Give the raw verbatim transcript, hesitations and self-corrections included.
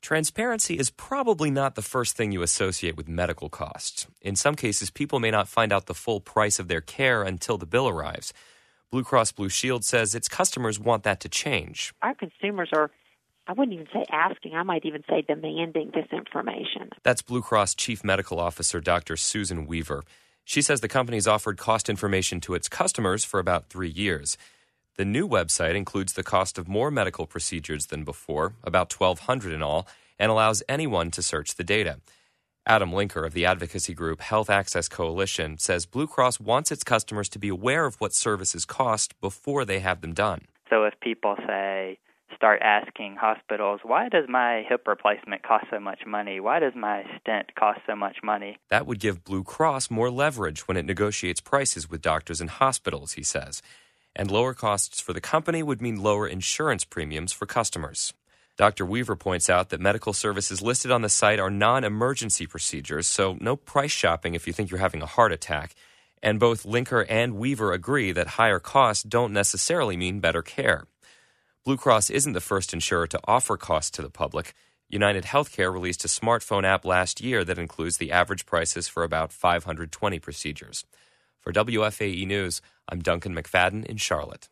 Transparency is probably not the first thing you associate with medical costs. In some cases, people may not find out the full price of their care until the bill arrives. Blue Cross Blue Shield says its customers want that to change. Our consumers are, I wouldn't even say asking, I might even say demanding this information. That's Blue Cross Chief Medical Officer Doctor Susan Weaver. She says the company's offered cost information to its customers for about three years. The new website includes the cost of more medical procedures than before, about twelve hundred in all, and allows anyone to search the data. Adam Linker of the advocacy group Health Access Coalition says Blue Cross wants its customers to be aware of what services cost before they have them done. So if people say, start asking hospitals, why does my hip replacement cost so much money? Why does my stent cost so much money? That would give Blue Cross more leverage when it negotiates prices with doctors and hospitals, he says. And lower costs for the company would mean lower insurance premiums for customers. Doctor Weaver points out that medical services listed on the site are non-emergency procedures, so no price shopping if you think you're having a heart attack. And both Linker and Weaver agree that higher costs don't necessarily mean better care. Blue Cross isn't the first insurer to offer costs to the public. United Healthcare released a smartphone app last year that includes the average prices for about five hundred twenty procedures. For W F A E News, I'm Duncan McFadden in Charlotte.